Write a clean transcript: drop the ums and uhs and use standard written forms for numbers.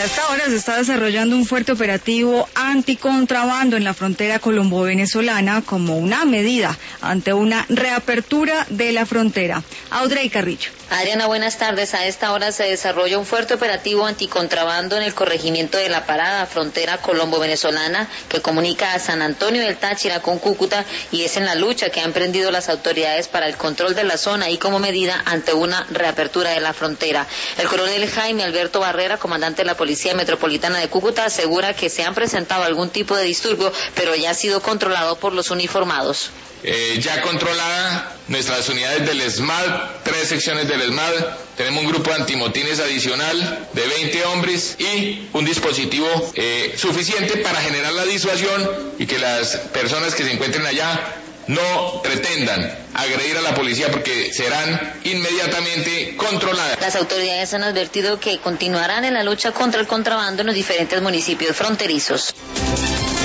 a esta hora se está desarrollando un fuerte operativo anticontrabando en la frontera colombo-venezolana como una medida ante una reapertura de la frontera. Audrey Carrillo. Adriana, buenas tardes. A esta hora se desarrolla un fuerte operativo anticontrabando en el corregimiento de La Parada, frontera colombo-venezolana, que comunica a San Antonio del Táchira con Cúcuta, y es en la lucha que han emprendido las autoridades para el control de la zona y como medida ante una reapertura de la frontera. El coronel Jaime Alberto Barrera, comandante de la Policía Metropolitana de Cúcuta, asegura que se han presentado algún tipo de disturbio, pero ya ha sido controlado por los uniformados. Ya controlada nuestras unidades del ESMAD, 3 secciones del ESMAD, tenemos un grupo de antimotines adicional de 20 hombres y un dispositivo suficiente para generar la disuasión y que las personas que se encuentren allá no pretendan agredir a la policía porque serán inmediatamente controladas. Las autoridades han advertido que continuarán en la lucha contra el contrabando en los diferentes municipios fronterizos.